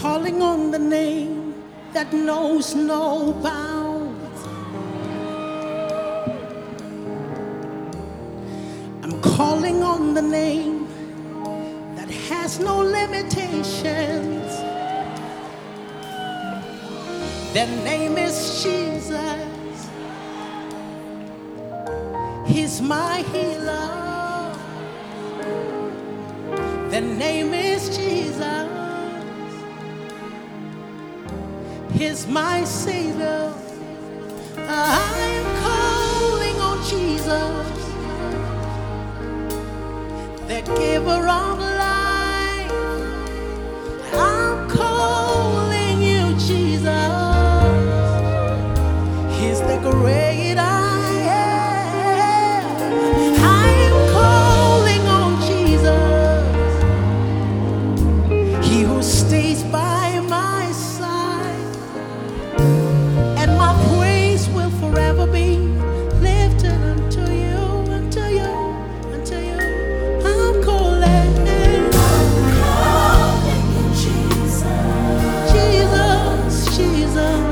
calling on the name that knows no bounds. I'm calling on the name that has no limitations. Their name is Jesus. He's my healer. The name is Jesus. He's my Savior. I am calling on Jesus, the giver of life. I'm calling you, Jesus. He's the great I am. I am calling on Jesus, He who stays by my side, and my praise will forever be lifted unto you, unto you, unto you. I'm calling you, Jesus, Jesus, Jesus.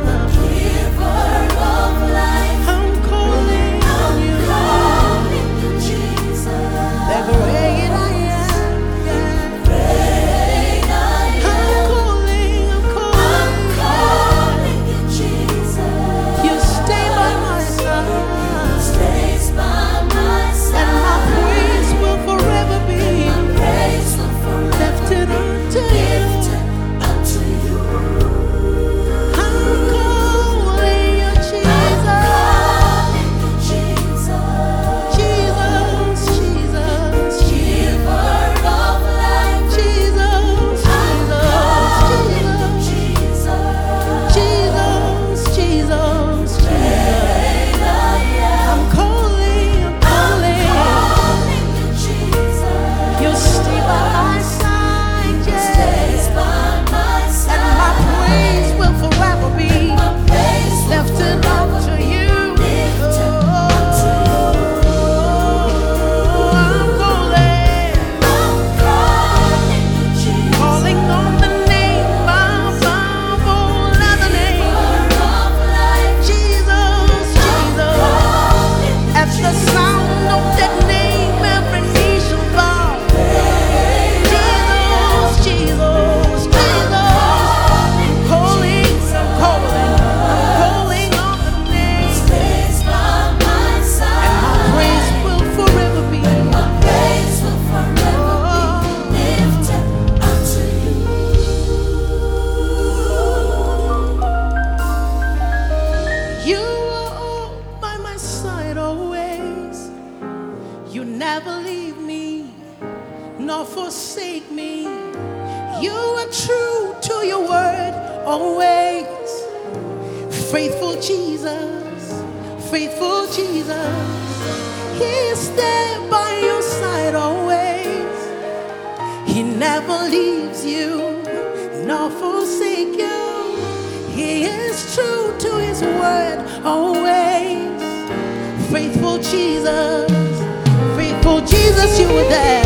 You never leave me, nor forsake me. You are true to your word, always. Faithful Jesus, faithful Jesus. He is there by your side always. He never leaves you, nor forsake you. He is true to his word, always. Faithful Jesus, faithful Jesus, you were there.